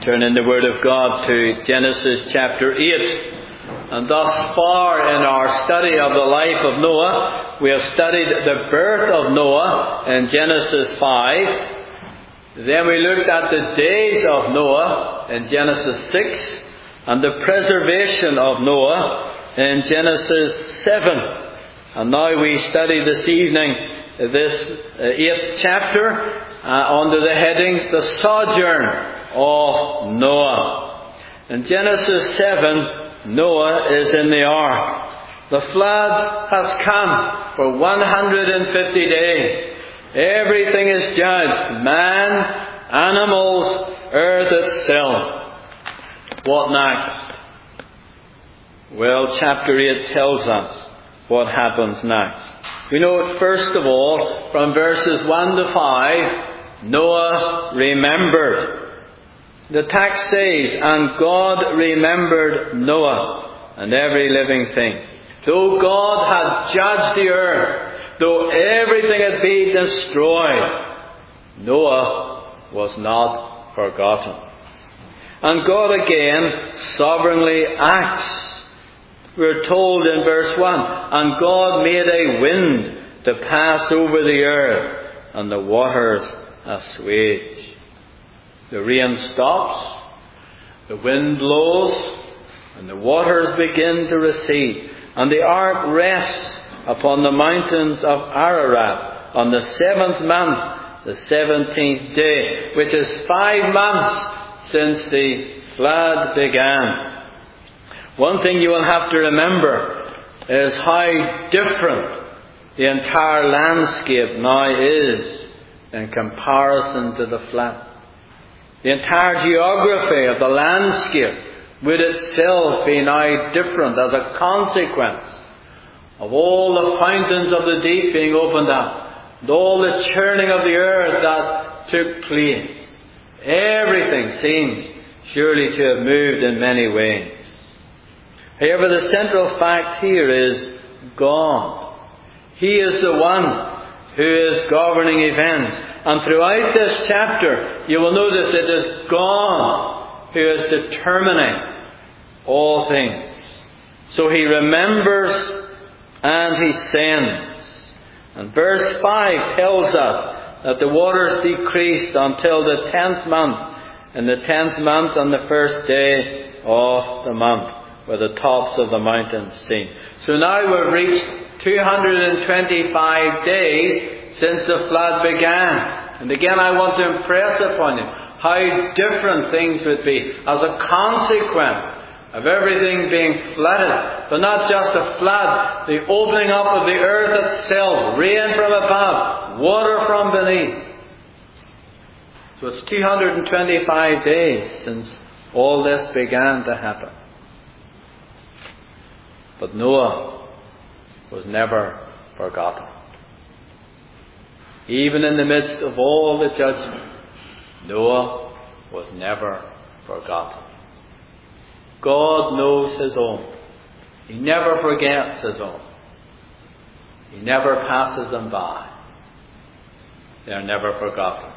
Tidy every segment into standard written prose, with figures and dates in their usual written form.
turn in the Word of God to Genesis chapter 8. And thus far in our study of the life of Noah, we have studied the birth of Noah in Genesis 5. Then we looked at the days of Noah in Genesis 6, and the preservation of Noah in Genesis 7. And now we study this evening this 8th chapter under the heading, The Sojourn of Noah. In Genesis 7, Noah is in the ark. The flood has come for 150 days. Everything is judged. Man, animals, earth itself. What next? Well, chapter 8 tells us what happens next. We know, first of all, from verses 1 to 5, Noah remembered. The text says, and God remembered Noah and every living thing. Though God had judged the earth, though everything had been destroyed, Noah was not forgotten. And God again sovereignly acts. We're told in verse 1, and God made a wind to pass over the earth, and the waters assuage. The rain stops, the wind blows, and the waters begin to recede. And the ark rests upon the mountains of Ararat on the 7th month, the 17th day, which is 5 months since the flood began. One thing you will have to remember is how different the entire landscape now is in comparison to the flood. The entire geography of the landscape would itself be now different as a consequence of all the fountains of the deep being opened up, and all the churning of the earth that took place. Everything seems surely to have moved in many ways. However, the central fact here is God. He is the one who is governing events. And throughout this chapter, you will notice it is God who is determining all things. So He remembers and He sends. And verse 5 tells us that the waters decreased until the 10th month. In the 10th month on the first day of the month, where the tops of the mountains seen. So now we've reached 225 days since the flood began. And again I want to impress upon you how different things would be as a consequence of everything being flooded. But not just a flood, the opening up of the earth itself, rain from above, water from beneath. So it's 225 days since all this began to happen. But Noah was never forgotten. Even in the midst of all the judgment, Noah was never forgotten. God knows His own. He never forgets His own. He never passes them by. They are never forgotten.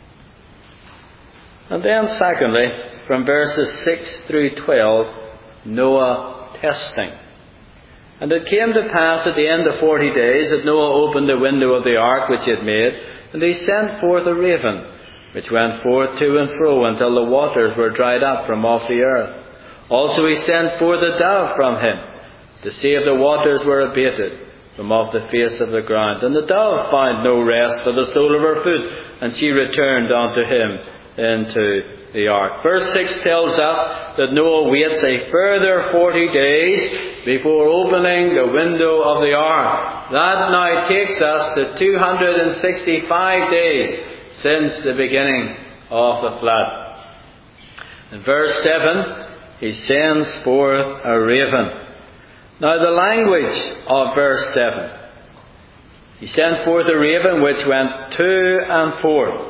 And then secondly, from verses 6 through 12, Noah testing. And it came to pass at the end of 40 days that Noah opened the window of the ark which he had made, and he sent forth a raven, which went forth to and fro until the waters were dried up from off the earth. Also he sent forth a dove from him, to see if the waters were abated from off the face of the ground. And the dove found no rest for the sole of her foot, and she returned unto him into the ark. Verse 6 tells us that Noah waits a further 40 days before opening the window of the ark. That now takes us to 265 days since the beginning of the flood. In verse 7, he sends forth a raven. Now the language of verse 7. He sent forth a raven which went to and forth.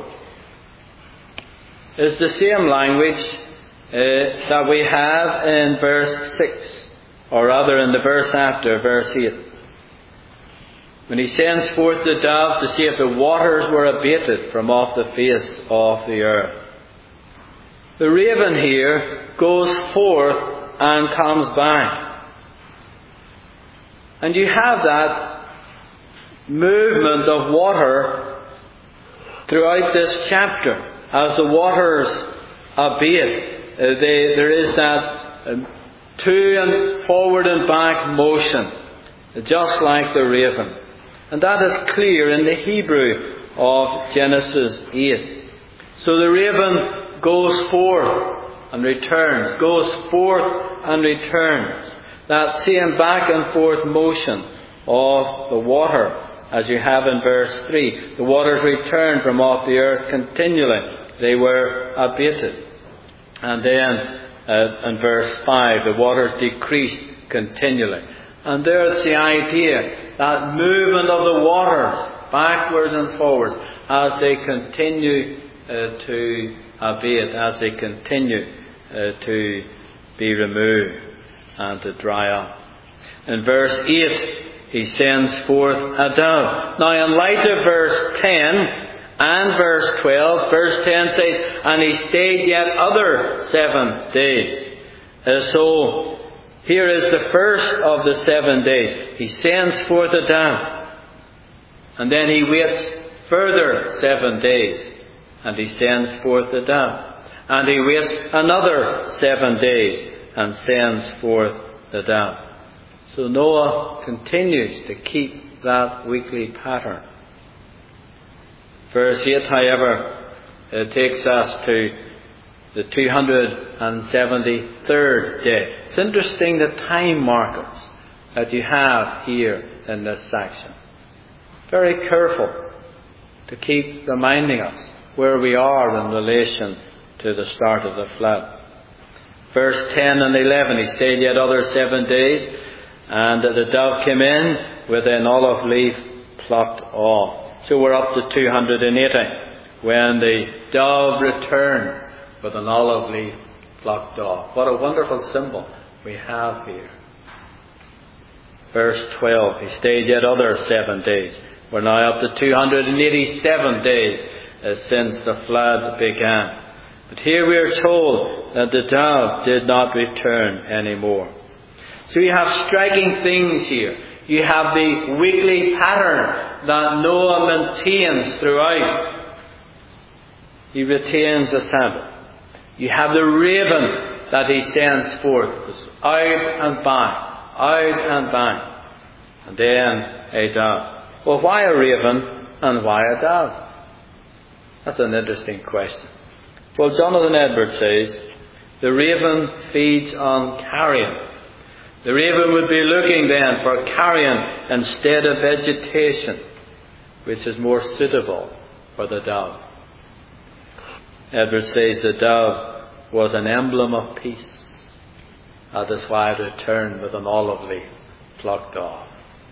Is the same language that we have in verse 6, or rather in the verse after, verse 8. When he sends forth the dove to see if the waters were abated from off the face of the earth. The raven here goes forth and comes back. And you have that movement of water throughout this chapter. As the waters abate, there is that to and forward and back motion, just like the raven. And that is clear in the Hebrew of Genesis 8. So the raven goes forth and returns, goes forth and returns. That same back and forth motion of the water, as you have in verse 3. The waters returned from off the earth continually. They were abated. And then in verse 5, the waters decreased continually. And there's the idea, that movement of the waters backwards and forwards as they continue to abate, as they continue to be removed and to dry up. In verse 8, he sends forth a dove. Now, in light of verse 10 and verse 12, verse 10 says, and he stayed yet other 7 days. So, here is the first of the 7 days. He sends forth a dove. And then he waits further 7 days. And he sends forth the dove. And he waits another 7 days and sends forth the dove. So Noah continues to keep that weekly pattern. Verse 8, however, takes us to the 273rd day. It's interesting the time markers that you have here in this section. Very careful to keep reminding us where we are in relation to the start of the flood. Verse 10 and 11, he stayed yet other 7 days, and the dove came in with an olive leaf plucked off. So we're up to 280 when the dove returns with an olive leaf plucked off. What a wonderful symbol we have here. Verse 12, he stayed yet other 7 days. We're now up to 287 days since the flood began. But here we are told that the dove did not return anymore. So you have striking things here. You have the weekly pattern that Noah maintains throughout. He retains the Sabbath. You have the raven that he sends forth, out and back, out and back. And then a dove. Well, why a raven and why a dove? That's an interesting question. Well, Jonathan Edwards says, the raven feeds on carrion. The raven would be looking then for carrion instead of vegetation, which is more suitable for the dove. Edwards says the dove was an emblem of peace. That is why it returned with an olive leaf plucked off.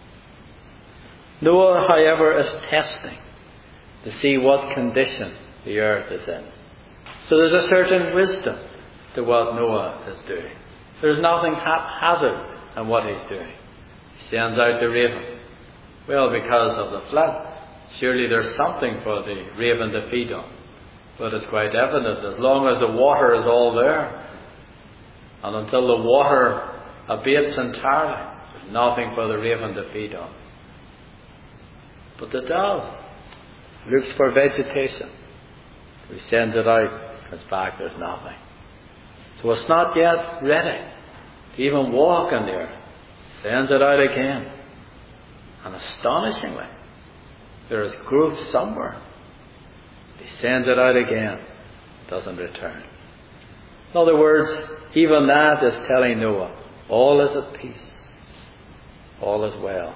Noah, however, is testing to see what condition the earth is in. So there's a certain wisdom to what Noah is doing. There's nothing haphazard in what he's doing. He sends out the raven. Well, because of the flood, surely there's something for the raven to feed on. But it's quite evident, as long as the water is all there, and until the water abates entirely, there's nothing for the raven to feed on. But the dove looks for vegetation. He sends it out, comes back, there's nothing. So it's not yet ready to even walk on the earth. Sends it out again. And astonishingly, there is growth somewhere. He sends it out again. It doesn't return. In other words, even that is telling Noah, all is at peace. All is well.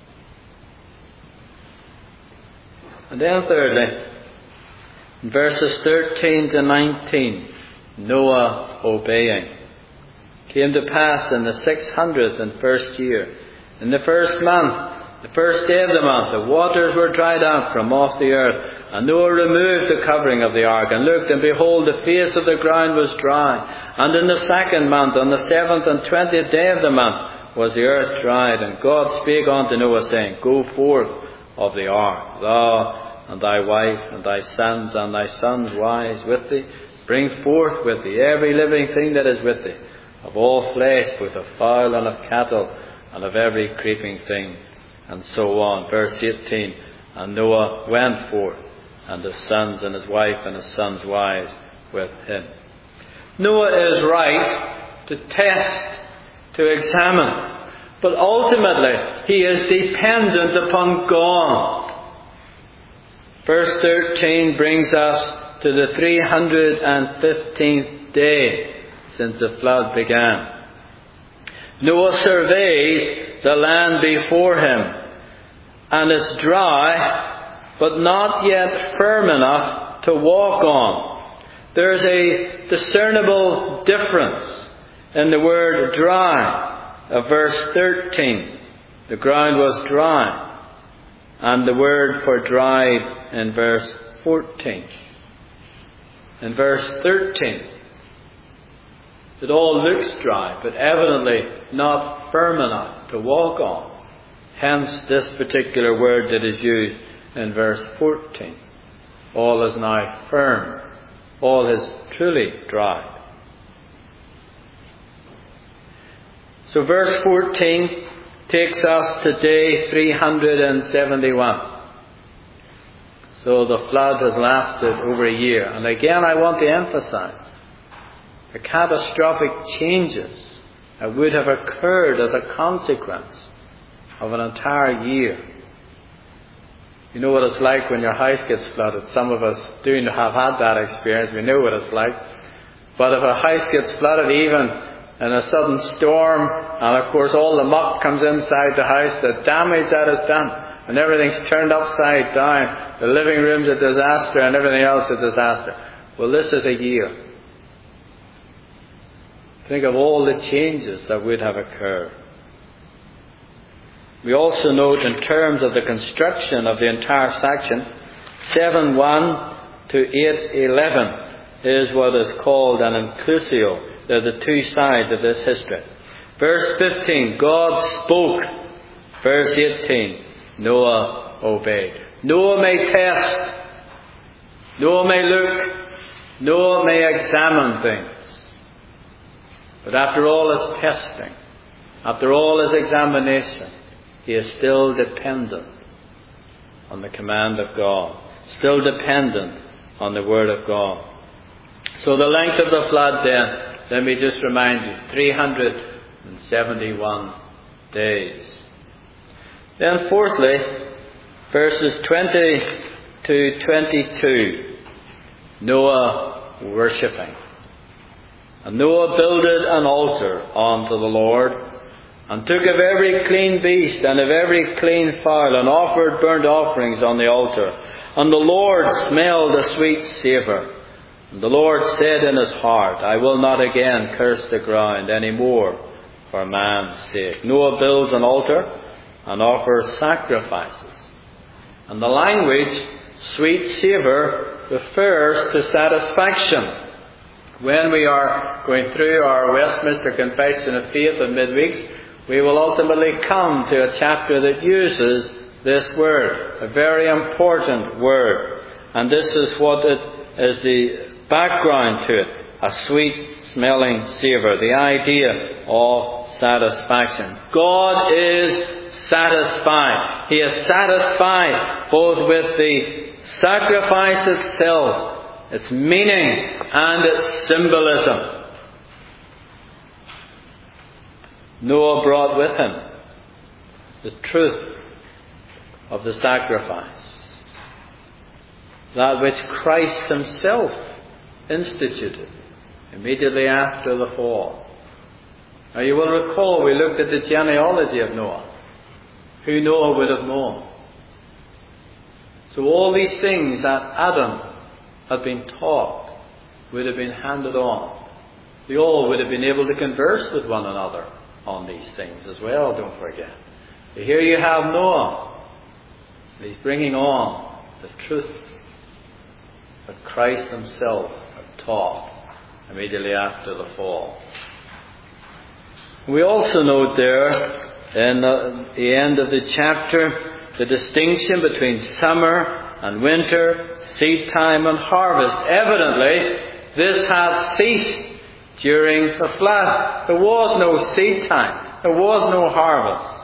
And then thirdly, in verses 13 to 19, Noah obeying. Came to pass in the 601st year, in the first month, the first day of the month, the waters were dried up from off the earth, and Noah removed the covering of the ark, and looked, and behold, the face of the ground was dry. And in the second month, on the 7th and 20th day of the month, was the earth dried. And God spake unto Noah, saying, Go forth of the ark, thou and thy wife, and thy sons, and thy sons' wives with thee, Bring forth with thee every living thing that is with thee, of all flesh, both of fowl and of cattle, and of every creeping thing. And so on. Verse 18. And Noah went forth, and his sons and his wife and his sons' wives with him. Noah is right to test, to examine, but ultimately he is dependent upon God. Verse 13 brings us to the 315th day since the flood began. Noah surveys the land before him, and it's dry, but not yet firm enough to walk on. There's a discernible difference in the word dry of verse 13. The ground was dry, and the word for dry in verse 14. In verse 13, it all looks dry, but evidently not firm enough to walk on. Hence this particular word that is used in verse 14. All is now firm. All is truly dry. So verse 14 takes us to day 371. So the flood has lasted over a year. And again I want to emphasize the catastrophic changes that would have occurred as a consequence of an entire year. You know what it's like when your house gets flooded. Some of us do have had that experience. We know what it's like. But if a house gets flooded even in a sudden storm, and of course all the muck comes inside the house, the damage that is done, and everything's turned upside down, the living room's a disaster and everything else a disaster. Well, this is a year. Think of all the changes that would have occurred. We also note in terms of the construction of the entire section, 7:1 to 8:11 is what is called an inclusio. They're the two sides of this history. Verse 15, God spoke. Verse 18, Noah obeyed. Noah may test. Noah may look. Noah may examine things. But after all his testing, after all his examination, he is still dependent on the command of God. Still dependent on the Word of God. So the length of the flood then, let me just remind you, 371 days. Then fourthly, verses 20 to 22, Noah worshipping. And Noah builded an altar unto the Lord, and took of every clean beast and of every clean fowl, and offered burnt offerings on the altar. And the Lord smelled a sweet savour. And the Lord said in his heart, I will not again curse the ground any more for man's sake. Noah builds an altar and offers sacrifices. And the language, sweet savour, refers to satisfaction. When we are going through our Westminster Confession of Faith in midweeks, we will ultimately come to a chapter that uses this word, a very important word. And this is what it is, the background to it, a sweet smelling savour, the idea of satisfaction. God is satisfied. He is satisfied both with the sacrifice itself, its meaning and its symbolism. Noah brought with him the truth of the sacrifice, that which Christ himself instituted immediately after the fall. Now you will recall we looked at the genealogy of Noah, who Noah would have known. So all these things that Adam had been taught would have been handed on. They all would have been able to converse with one another on these things as well, don't forget. So here you have Noah. He's bringing on the truth that Christ himself had taught immediately after the fall. We also note there in the end of the chapter the distinction between summer and winter, seed time and harvest. Evidently, this had ceased during the flood. There was no seed time. There was no harvest.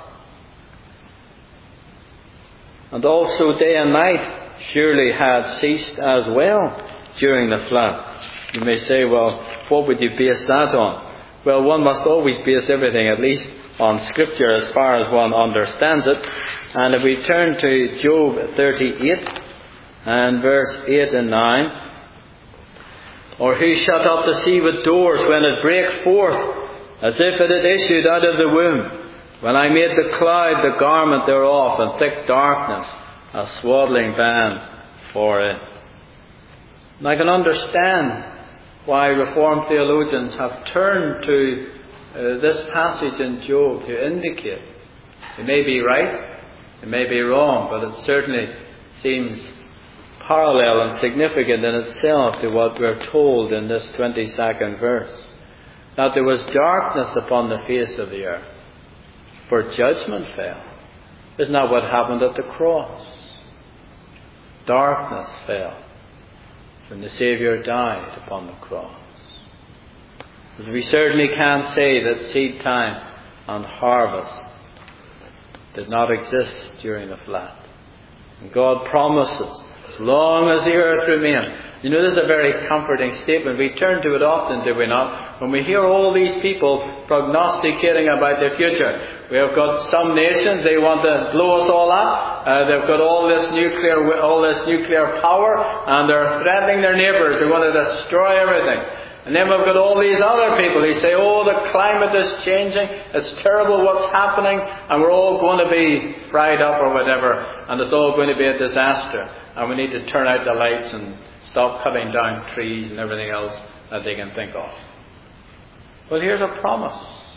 And also day and night surely had ceased as well during the flood. You may say, well, what would you base that on? Well, one must always base everything, at least, on Scripture as far as one understands it. And if we turn to Job 38 and verse 8 and 9, or who shut up the sea with doors when it brake forth, as if it had issued out of the womb? When I made the cloud the garment thereof, and thick darkness a swaddling band for it. And I can understand why Reformed theologians have turned to this passage in Job to indicate. It may be right, it may be wrong, but it certainly seems parallel and significant in itself to what we're told in this 22nd verse. That there was darkness upon the face of the earth, for judgment fell. Isn't that what happened at the cross? Darkness fell when the Saviour died upon the cross. But we certainly can't say that seed time and harvest did not exist during the flood. And God promises, as long as the earth remains. You know, this is a very comforting statement. We turn to it often, do we not? When we hear all these people prognosticating about the future. We have got some nations, they want to blow us all up. They've got all this nuclear power, and they're threatening their neighbours. They want to destroy everything. And then we've got all these other people who say, oh, the climate is changing, it's terrible what's happening, and we're all going to be fried up or whatever, and it's all going to be a disaster, and we need to turn out the lights and stop cutting down trees and everything else that they can think of. Well, here's a promise.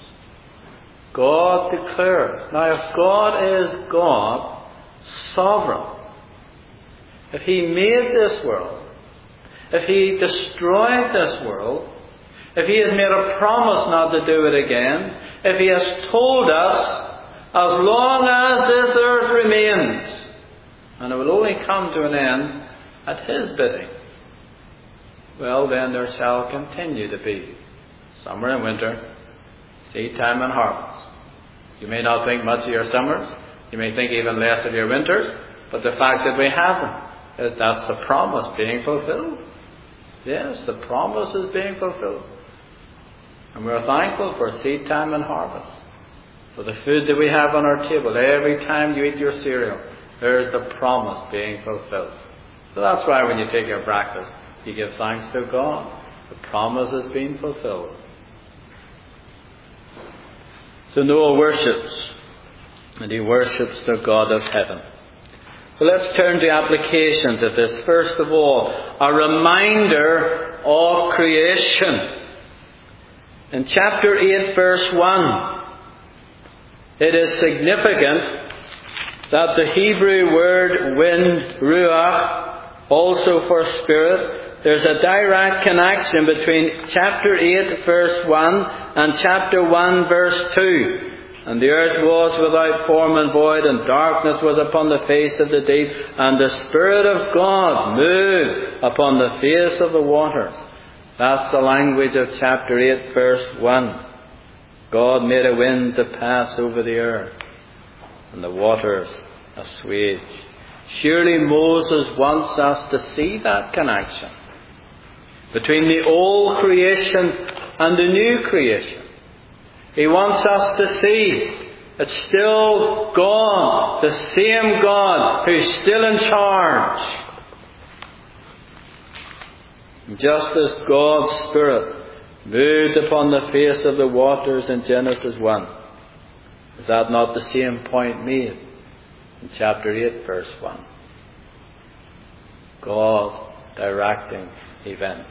God declares. Now, if God is God, sovereign, if He made this world, if He destroyed this world, if He has made a promise not to do it again, if He has told us, as long as this earth remains, and it will only come to an end at His bidding, well, then there shall continue to be summer and winter, seed time and harvest. You may not think much of your summers, you may think even less of your winters, but the fact that we have them is that's the promise being fulfilled. Yes, the promise is being fulfilled. And we're thankful for seed time and harvest, for the food that we have on our table. Every time you eat your cereal, there's the promise being fulfilled. So that's why when you take your breakfast, you give thanks to God. The promise has been fulfilled. So Noah worships, and he worships the God of heaven. So let's turn to applications of this. First of all, a reminder of creation. In chapter 8, verse 1, it is significant that the Hebrew word wind, ruach, also for spirit, there's a direct connection between chapter 8, verse 1 and chapter 1, verse 2. And the earth was without form and void, and darkness was upon the face of the deep, and the Spirit of God moved upon the face of the waters. That's the language of chapter 8, verse 1. God made a wind to pass over the earth, and the waters assuaged. Surely Moses wants us to see that connection between the old creation and the new creation. He wants us to see it's still God, the same God who's still in charge. Just as God's Spirit moved upon the face of the waters in Genesis 1, is that not the same point made in chapter 8, verse 1? God directing events.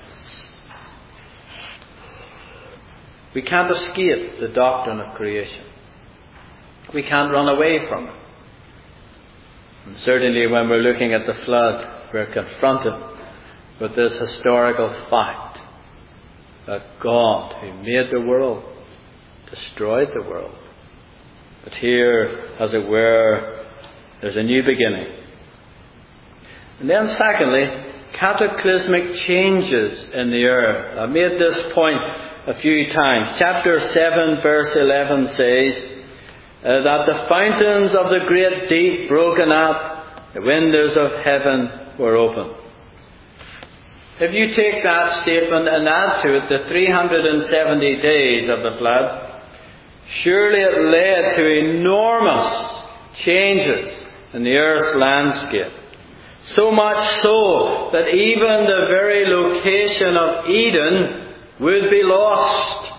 We can't escape the doctrine of creation. We can't run away from it. And certainly when we're looking at the flood, we're confronted with this historical fact that God, who made the world, destroyed the world. But here, as it were, there's a new beginning. And then secondly, cataclysmic changes in the earth. I've made this point a few times. Chapter 7 verse 11 says that the fountains of the great deep broken up, the windows of heaven were opened. If you take that statement and add to it the 370 days of the flood, surely it led to enormous changes in the earth's landscape. So much so that even the very location of Eden would be lost.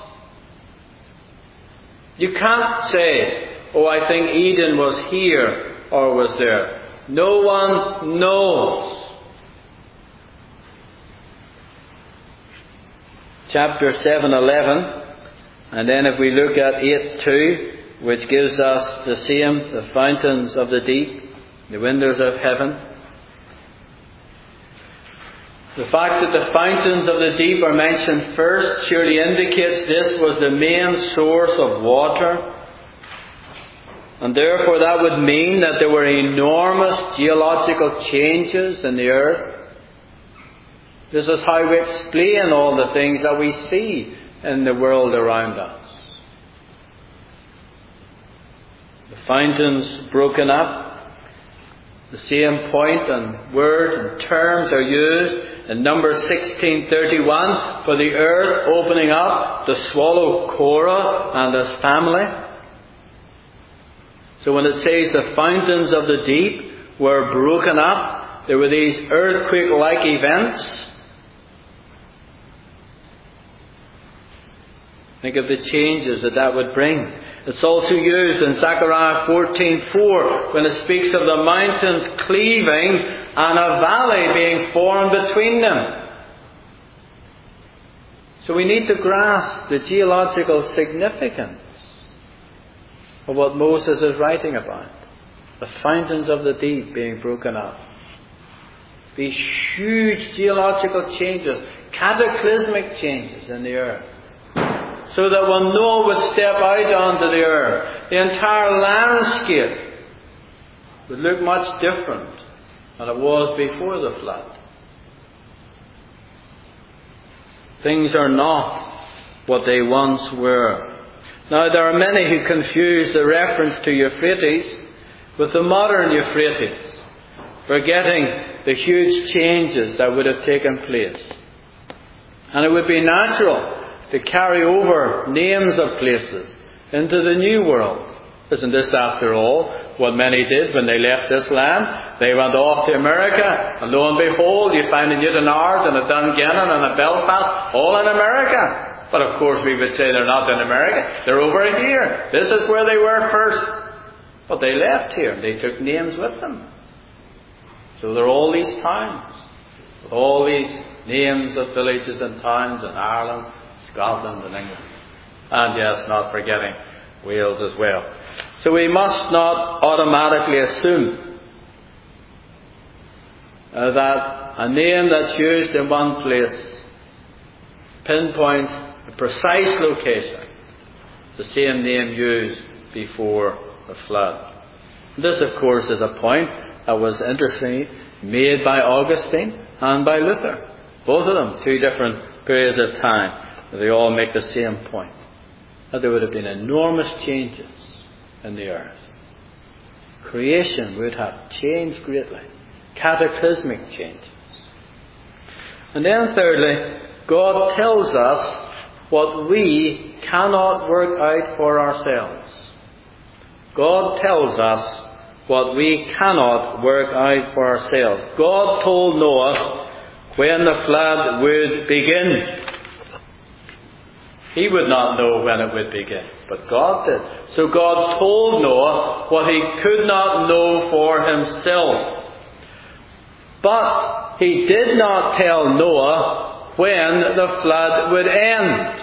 You can't say, oh, I think Eden was here or was there. No one knows. Chapter 7:11, and then if we look at 8:2, which gives us the same, the fountains of the deep, the windows of heaven. The fact that the fountains of the deep are mentioned first surely indicates this was the main source of water. And therefore that would mean that there were enormous geological changes in the earth. This is how we explain all the things that we see in the world around us. The fountains broken up. The same point and word and terms are used in Numbers 16:31 for the earth opening up to swallow Korah and his family. So when it says the fountains of the deep were broken up, there were these earthquake-like events. Think of the changes that would bring. It's also used in Zechariah 14:4 when it speaks of the mountains cleaving and a valley being formed between them. So we need to grasp the geological significance of what Moses is writing about. The fountains of the deep being broken up. These huge geological changes, cataclysmic changes in the earth. So that when Noah would step out onto the earth, the entire landscape would look much different than it was before the flood. Things are not what they once were. Now there are many who confuse the reference to Euphrates with the modern Euphrates, forgetting the huge changes that would have taken place. And it would be natural to carry over names of places into the new world. Isn't this, after all, what many did when they left this land? They went off to America, and lo and behold, you find a Newtownards and a Dungannon and a Belfast, all in America. But of course we would say they're not in America, they're over here. This is where they were first. But they left here, they took names with them. So there are all these towns, with all these names of villages and towns in Ireland, Scotland and England. And yes, not forgetting Wales as well. So we must not automatically assume that a name that's used in one place pinpoints a precise location, the same name used before the flood. This, of course, is a point that was interestingly made by Augustine and by Luther. Both of them, two different periods of time. They all make the same point, that there would have been enormous changes in the earth. Creation would have changed greatly, cataclysmic changes. And then thirdly, God tells us what we cannot work out for ourselves. God tells us what we cannot work out for ourselves. God told Noah when the flood would begin. He would not know when it would begin, but God did. So God told Noah what he could not know for himself. But he did not tell Noah when the flood would end.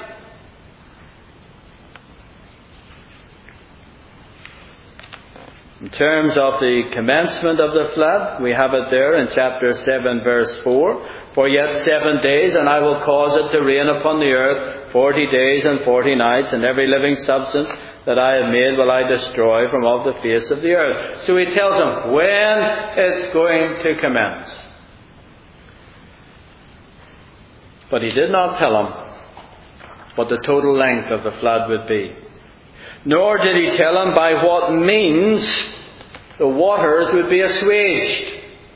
In terms of the commencement of the flood, we have it there in chapter 7 verse 4. For yet 7 days, and I will cause it to rain upon the earth 40 days and 40 nights, and every living substance that I have made will I destroy from off the face of the earth. So he tells them when it's going to commence. But he did not tell him what the total length of the flood would be. Nor did he tell him by what means the waters would be assuaged.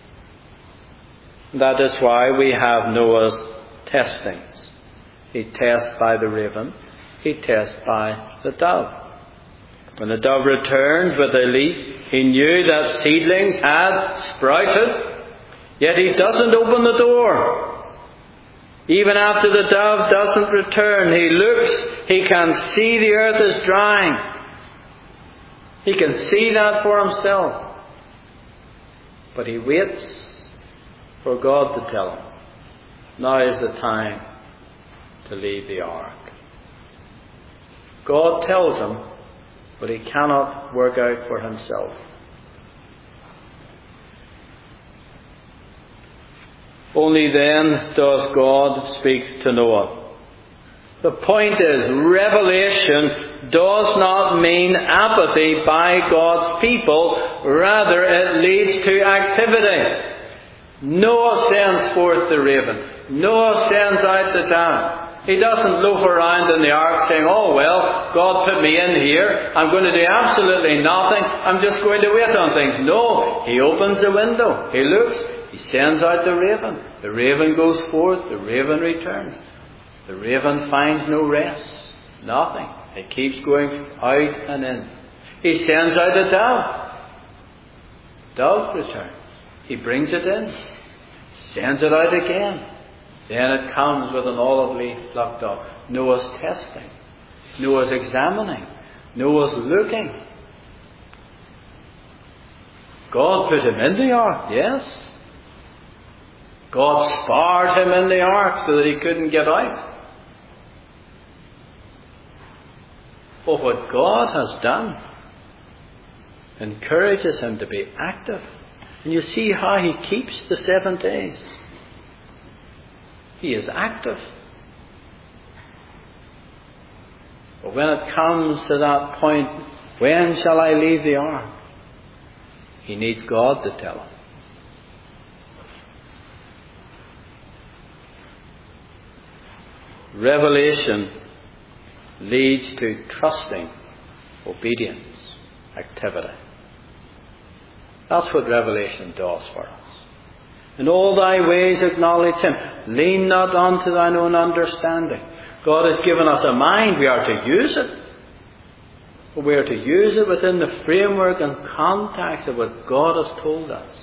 That is why we have Noah's testings. He tests by the raven. He tests by the dove. When the dove returns with a leaf, he knew that seedlings had sprouted, yet he doesn't open the door. Even after the dove doesn't return, he looks, he can see the earth is drying. He can see that for himself. But he waits for God to tell him, now is the time to leave the ark. God tells him, but he cannot work out for himself. Only then does God speak to Noah. The point is, revelation does not mean apathy by God's people. Rather, it leads to activity. Noah sends forth the raven. Noah sends out the dove. He doesn't loaf around in the ark saying, oh well, God put me in here. I'm going to do absolutely nothing. I'm just going to wait on things. No, he opens the window. He looks. He sends out the raven. The raven goes forth. The raven returns. The raven finds no rest. Nothing. It keeps going out and in. He sends out a dove. Dove returns. He brings it in. Sends it out again. Then it comes with an olive leaf plucked off. Noah's testing. Noah's examining. Noah's looking. God put him in the ark, yes. God sparred him in the ark so that he couldn't get out. But what God has done encourages him to be active. And you see how he keeps the 7 days. He is active. But when it comes to that point, when shall I leave the ark? He needs God to tell him. Revelation leads to trusting, obedience, activity. That's what revelation does for us. In all thy ways acknowledge him. Lean not unto thine own understanding. God has given us a mind. We are to use it. But we are to use it within the framework and context of what God has told us.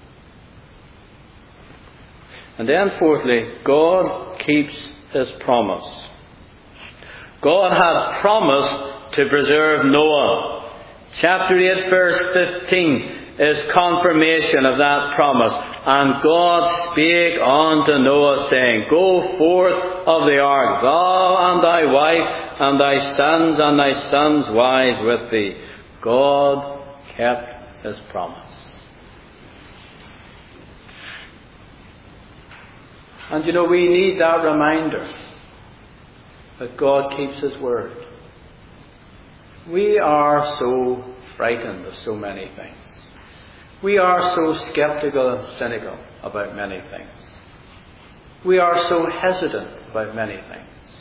And then fourthly, God keeps his promise. God had promised to preserve Noah. Chapter 8 verse 15 is confirmation of that promise. And God spake unto Noah, saying, go forth of the ark, thou and thy wife, and thy sons' wives with thee. God kept his promise. And you know, we need that reminder that God keeps his word. We are so frightened of so many things. We are so skeptical and cynical about many things. We are so hesitant about many things.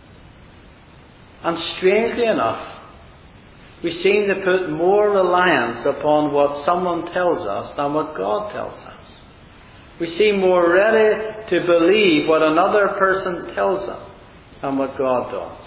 And strangely enough, we seem to put more reliance upon what someone tells us than what God tells us. We seem more ready to believe what another person tells us than what God does.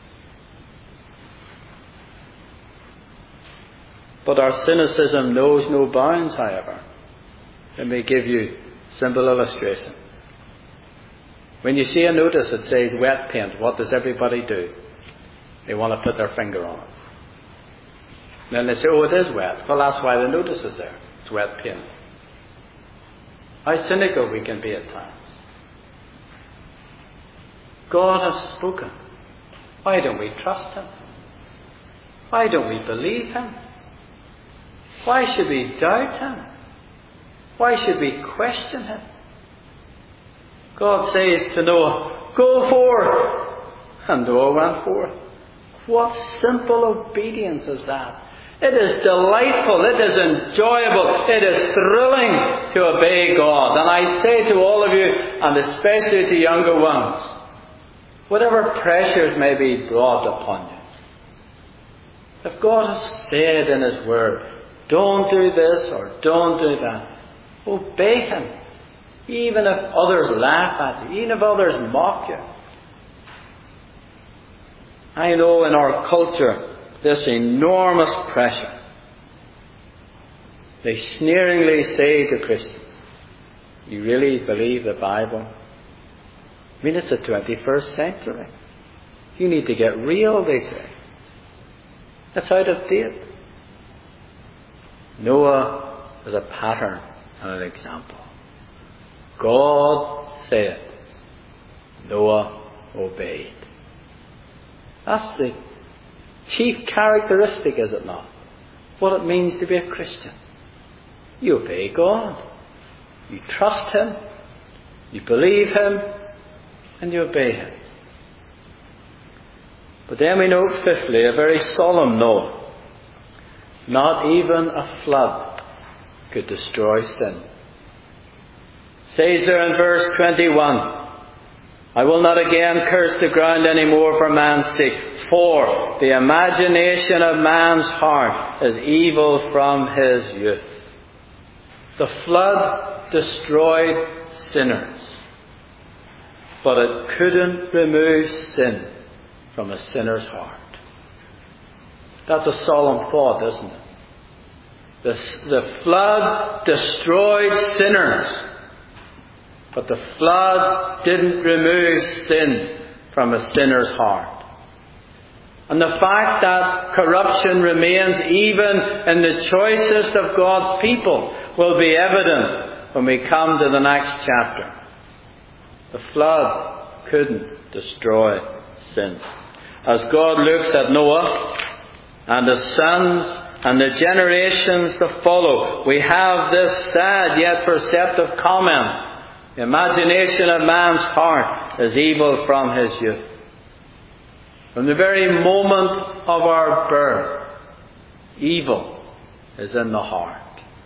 But our cynicism knows no bounds, however. Let me give you a simple illustration. When you see a notice that says wet paint, what does everybody do? They want to put their finger on it. Then they say, oh, it is wet. Well, that's why the notice is there. It's wet paint. How cynical we can be at times. God has spoken. Why don't we trust him? Why don't we believe him? Why should we doubt him? Why should we question him? God says to Noah, go forth. And Noah went forth. What simple obedience is that? It is delightful, it is enjoyable, it is thrilling to obey God. And I say to all of you, and especially to younger ones, whatever pressures may be brought upon you, if God has said in His Word, don't do this or don't do that, obey Him, even if others laugh at you, even if others mock you. I know in our culture, this enormous pressure. They sneeringly say to Christians, you really believe the Bible? I mean, it's the 21st century. You need to get real, they say. That's out of date. Noah is a pattern and an example. God said, Noah obeyed. That's the chief characteristic, is it not? What it means to be a Christian. You obey God. You trust Him. You believe Him. And you obey Him. But then we note, fifthly, a very solemn note. Not even a flood could destroy sin. It says there in verse 21, I will not again curse the ground any more for man's sake, for the imagination of man's heart is evil from his youth. The flood destroyed sinners, but it couldn't remove sin from a sinner's heart. That's a solemn thought, isn't it? The flood destroyed sinners, but the flood didn't remove sin from a sinner's heart. And the fact that corruption remains even in the choicest of God's people will be evident when we come to the next chapter. The flood couldn't destroy sin. As God looks at Noah and his sons and the generations to follow, we have this sad yet perceptive comment. The imagination of man's heart is evil from his youth. From the very moment of our birth, evil is in the heart.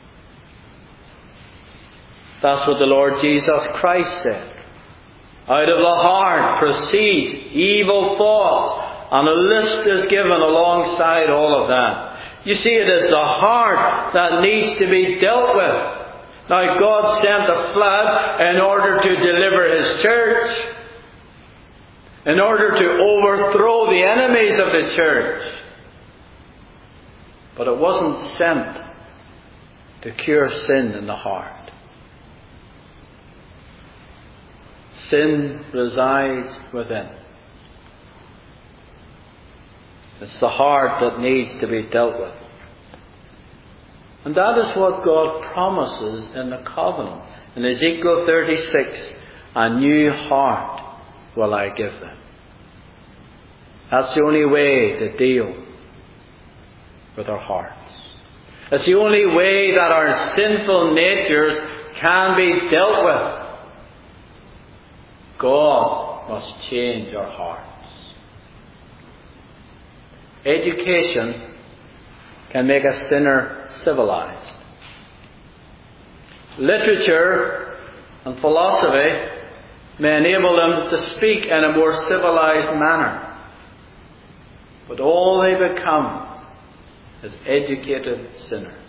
That's what the Lord Jesus Christ said. Out of the heart proceed evil thoughts, and a list is given alongside all of that. You see, it is the heart that needs to be dealt with. Now, God sent a flood in order to deliver His church, in order to overthrow the enemies of the church. But it wasn't sent to cure sin in the heart. Sin resides within. It's the heart that needs to be dealt with. And that is what God promises in the covenant. In Ezekiel 36, a new heart will I give them. That's the only way to deal with our hearts. It's the only way that our sinful natures can be dealt with. God must change our hearts. Education can make a sinner civilized. Literature and philosophy may enable them to speak in a more civilized manner. But all they become is educated sinners.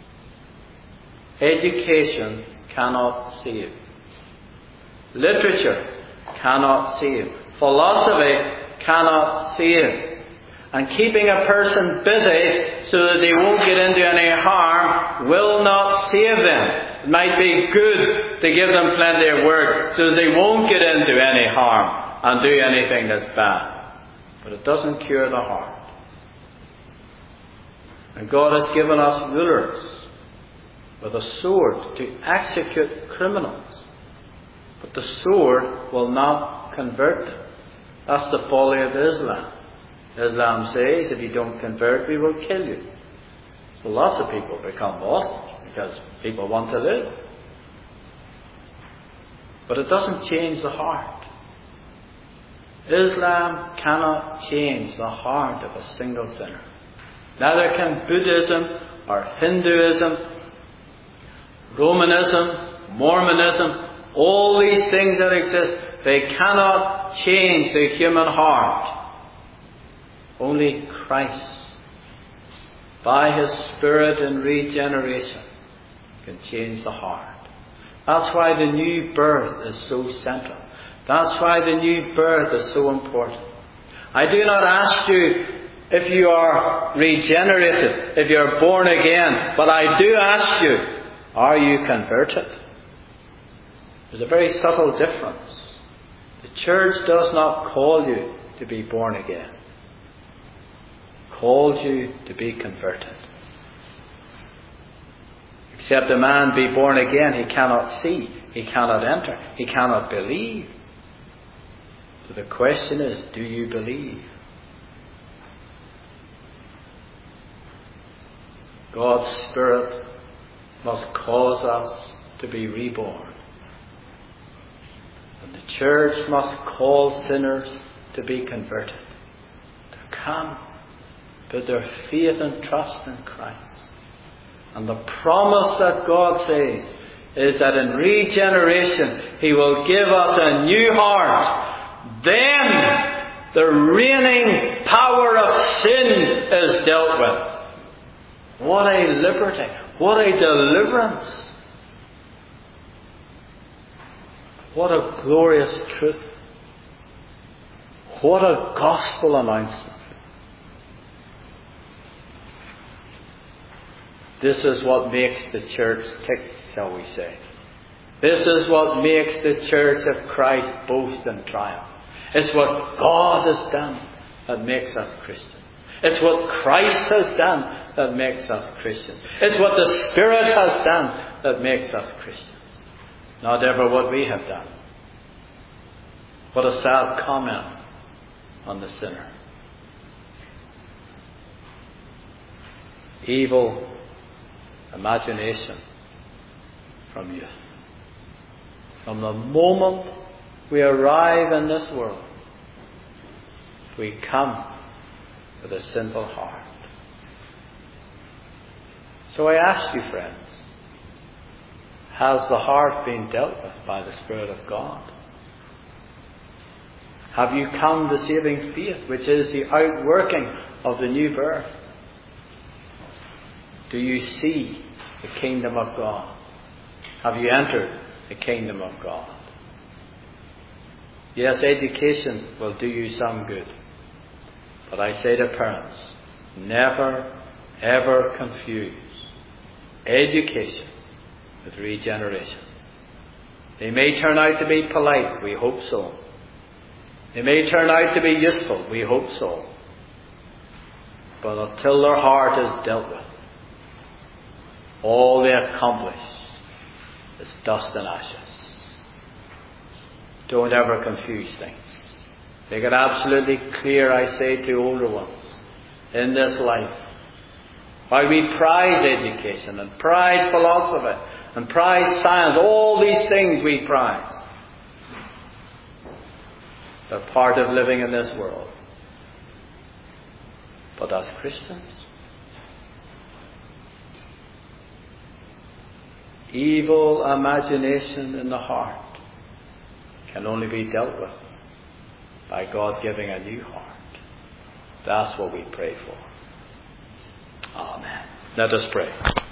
Education cannot save. Literature cannot save. Philosophy cannot save. And keeping a person busy so that they won't get into any harm will not save them. It might be good to give them plenty of work so that they won't get into any harm and do anything that's bad. But it doesn't cure the heart. And God has given us rulers with a sword to execute criminals. But the sword will not convert them. That's the folly of Islam. Islam says, if you don't convert, we will kill you. So lots of people become Muslims because people want to live. But it doesn't change the heart. Islam cannot change the heart of a single sinner. Neither can Buddhism or Hinduism, Romanism, Mormonism, all these things that exist, they cannot change the human heart. Only Christ, by His Spirit in regeneration, can change the heart. That's why the new birth is so central. That's why the new birth is so important. I do not ask you if you are regenerated, if you are born again, but I do ask you, are you converted? There's a very subtle difference. The church does not call you to be born again. It calls you to be converted. Except a man be born again, he cannot see, he cannot enter, he cannot believe. So the question is, do you believe? God's Spirit must cause us to be reborn. And the church must call sinners to be converted, to come, put their faith and trust in Christ. And the promise that God says is that in regeneration He will give us a new heart. Then the reigning power of sin is dealt with. What a liberty! What a deliverance! What a glorious truth! What a gospel announcement! This is what makes the church tick, shall we say. This is what makes the church of Christ boast and triumph. It's what God has done that makes us Christians. It's what Christ has done that makes us Christians. It's what the Spirit has done that makes us Christians. Not ever what we have done. What a sad comment on the sinner. Evil imagination from youth. From the moment we arrive in this world, we come with a sinful heart. So I ask you, friends, has the heart been dealt with by the Spirit of God? Have you come to saving faith, which is the outworking of the new birth? Do you see the kingdom of God? Have you entered the kingdom of God? Yes, education will do you some good. But I say to parents, never, ever confuse education with regeneration. They may turn out to be polite, we hope so. They may turn out to be useful, we hope so. But until their heart is dealt with, all they accomplish is dust and ashes. Don't ever confuse things. Make it absolutely clear, I say to older ones, in this life. While we prize education and prize philosophy and prize science, all these things we prize. They're part of living in this world. But as Christians, evil imagination in the heart can only be dealt with by God giving a new heart. That's what we pray for. Amen. Let us pray.